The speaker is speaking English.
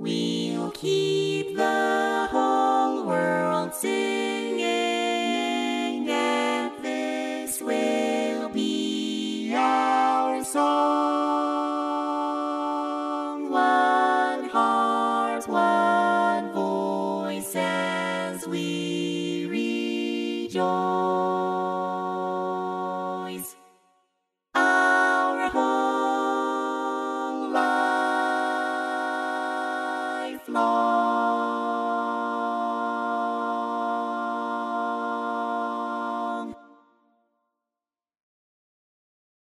We'll keep the whole world singing, and this will be our song. One heart, one voice, as we rejoice. Our whole life long.